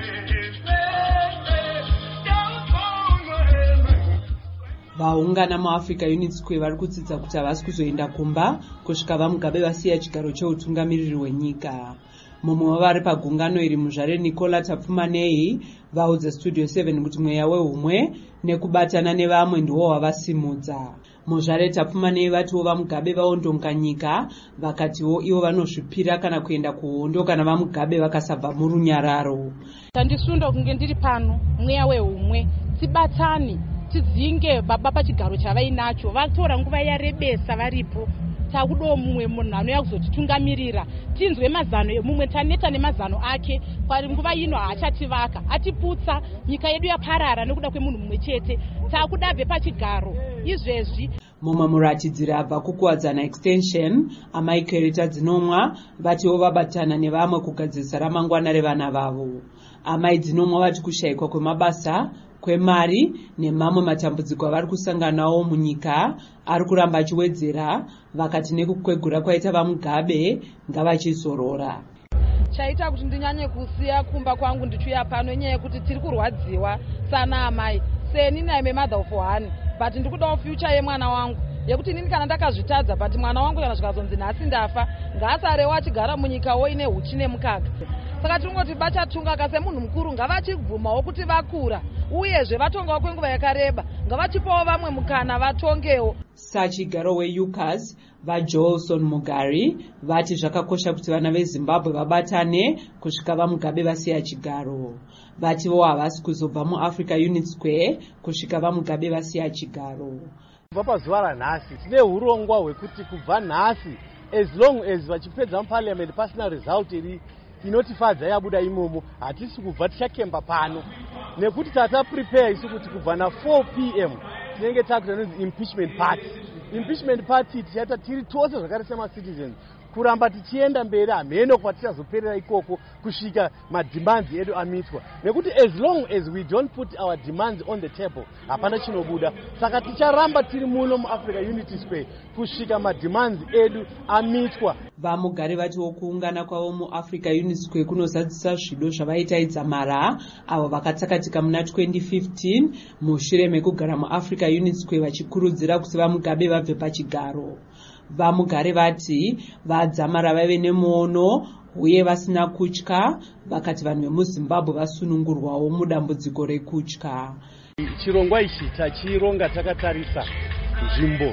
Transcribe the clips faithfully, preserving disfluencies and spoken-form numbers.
Vaungana muAfrica Unity Square vari kudzidza kuti havasi kuzoenda kumba kusvika vaMugabe vasiya chigaro cheutungamiriri hwenyika. Mumwe wavari pagungano iri muzvare Nicola Tapfumanei vaudza Studio seven kuti mweya wehumwe nekubatana nevamwe ndiwo wavasimudza. Muzvare Tapfumanei vatiwo vaMugabe vaondonga nyika vakatiwo ivo vanozvipira kana kuenda kuhondo kana vaMugabe vakasabva murunyararo. Tandisunda kunge ndiri pano mweya wehumwe tibatsani tidzinge baba pachigaro chavainacho vatora nguva yarebesa varipo takudo mumwe munhu anouya kuzotitungamirira tinzwe mazano emumwe taneta nemazano ake kwari nguva ino haachativaka atiputsa nyika yedu yaparara nekuda kwemunhu mumwe chete takudabve pachigaro izvezvi. Mumwe muratidziri abva kukuwadzana extension amaikwereta dzinomwa vatiwo vabatana nevamwe kugadzirisa ramangwana revana vavo. Amai dzinomwa vati kushayikwa kwemabasa kwemari nemamwe matambudziko avari kusanganawo munyika ari kuramba achiwedzera vakati nekukwegura kwaita vaMugabe ngavachizorora. Chaita kuti ndinyanye kusiya kumba kwangu ndichiuya pano nyaya yekuti tiri kurwadziwa sana amai seni naime mother of one but ndikudawo future yemwana wangu yekuti nini kana ndakazvitadza but mwana wangu kana zvikazonzi nhasi ndafa ngaasarewo achigara munyikawo ine huchi nemukaka. Saka tingoti bachatunga semunhu mukuru ngavachibvumawo kuti vakura uyezve vatongawo kwenguva yakareba ngavachipawo vamwe mukana vatongewo. Sachigaro weU C A S vaJoelson Mugari vati zvakakosha kuti vana veZimbabwe vabatane kusvika vaMugabe vasiya chigaro. Vatiwo havasi kuzobva muAfrica Unity Square kusvika vaMugabe vasiya chigaro. Kubva pazuva ranhasi tine urongwa hwekuti kubva nhasi as long as vachipedza muparliament pasina result iri inotifadza yabuda imomo hatisi kubva tichakemba pano nekuti tata prepare isu kuti kubva na four p m tinenge takuita nonzi impeachment party. Impeachment party tichaita tiri tose zvakare semacitizens kuramba tichienda mberi hameno kwatichazoperera ikoko kusvika mademands edu amitwa nekuti as long as we don't put our demands on the table hapana chinobuda. Saka ticharamba tiri muno muAfrica Unity Square kusvika mademands edu amitwa. VaMugari vatiwo kuungana kwavo muAfrica Unity Square kunozadzisa zvido zvavaitaidza mara avo vakatsakatika muna twenty fifteen mushure mekugara muAfrica Unity Square vachikurudzira kuti vaMugabe vabve pachigaro. VaMugari vati vadzamara vave nemuono uye vasina kutya vakati vanhu vemuZimbabwe vasunungurwawo mudambudziko rekutya. Chirongwa ichi tachironga takatarisa nzvimbo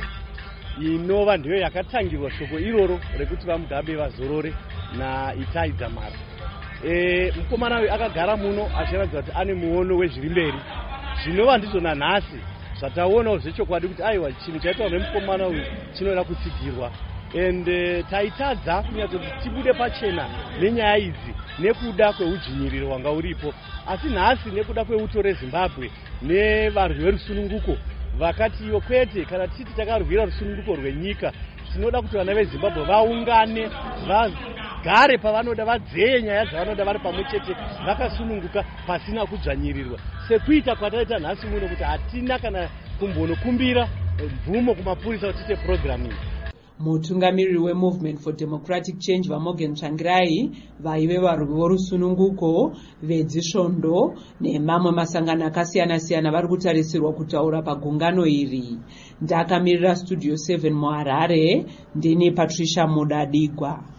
inova ndiyo yakatangirwa shoko iroro rekuti vaMugabe vazorore naItai Dzamara. E, mukomana uyu akagara muno achiratidza kuti ane muono wezviri mberi zvinova ndizvo nanhasi zvataonawo zvechokwadi kuti aiwa chinhu chaitwa nemukomana uyu chinoda kutsigirwa and uh, taitadza kunyatsoti tibude pachena nenyaya idzi nekuda kweudzvinyiriro wanga uripo asi nhasi nekuda kweuto reZimbabwe nevanhu verusununguko vakati iwo kwete kana titi takarwira rusununguko rwenyika tinoda kuti vana veZimbabwe vaungane vagare pavanoda vadzeye nyaya dzavanoda vari pamwe chete vakasununguka pasina kudzvanyirirwa sekuita kwataita nhasi muno kuti hatina kana kumbonokumbira mvumo kumapurisa kuti tiite programming. Mutungamiriri weMovement for Democratic Change vaMorgan Tsvangirai vaive varwi vorusununguko vedzisvondo nemamwe masangano akasiyana siyana vari kutarisirwa kutaura pagungano iri. Ndakamirira Studio seven muHarare ndini Patricia Mudadigwa.